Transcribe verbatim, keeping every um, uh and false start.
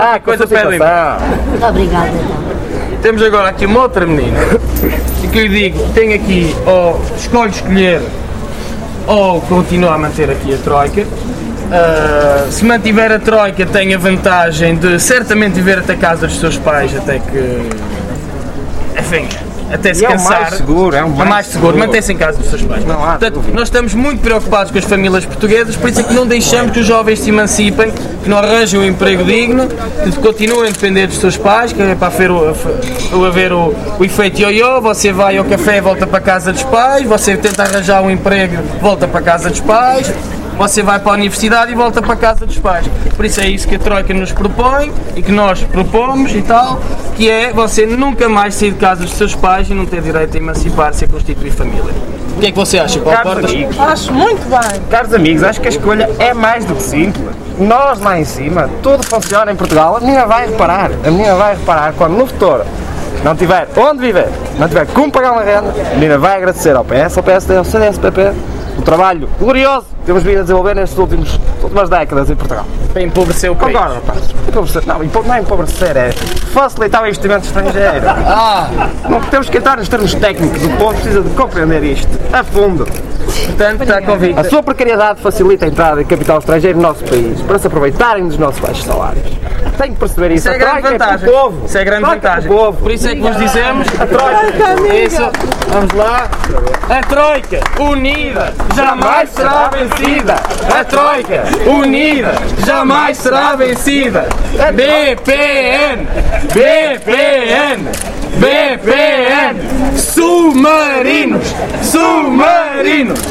Ah, coisa pedem. Muito obrigada, então. Temos agora aqui uma outra menina. E que eu lhe digo, tem aqui, ou escolhe escolher, ou continua a manter aqui a Troika. Uh, se mantiver a Troika, tem a vantagem de certamente viver até a casa dos seus pais, até que. Enfim. Até se e cansar. É o mais seguro, é o mais, é mais seguro, seguro. Mantém-se em casa dos seus pais. Não há Portanto, dúvida. nós estamos muito preocupados com as famílias portuguesas, por isso é que não deixamos que os jovens se emancipem, que não arranjem um emprego digno, que continuem a depender dos seus pais, que é para haver o, o, haver o, o efeito ioiô, você vai ao café e volta para a casa dos pais, você tenta arranjar um emprego, volta para a casa dos pais. Você vai para a universidade e volta para a casa dos pais. Por isso é isso que a Troika nos propõe e que nós propomos e tal, que é você nunca mais sair de casa dos seus pais e não ter direito a emancipar-se e a constituir família. O que é que você acha, Paulo Caros Portas? amigos, Acho muito bem. caros amigos, acho que a escolha é mais do que simples. Nós lá em cima, tudo funciona em Portugal, a menina vai reparar, a menina vai reparar quando no futuro não tiver onde viver, não tiver como pagar uma renda, a menina vai agradecer ao P S, ao P S D, ao C D S P P, o trabalho glorioso que temos vindo a desenvolver nestas últimas, últimas décadas em Portugal. Para empobrecer o país. Concordo, rapaz. Empobrecer, não, não é empobrecer, é facilitar o investimento estrangeiro. Ah, Não temos que entrar nos termos técnicos, o povo precisa de compreender isto a fundo. portanto, está convicto. A sua precariedade facilita a entrada de capital estrangeiro no nosso país para se aproveitarem dos nossos baixos salários. Tem que perceber isso. Isso é A grande Troika vantagem. É para o povo. Isso é grande Troika vantagem. para o povo. Por isso é que vos dizemos A Troika. isso. Vamos lá. A Troika unida jamais será vencida. A Troika unida jamais será vencida. B P N, B P N, B P N, submarinos, submarinos.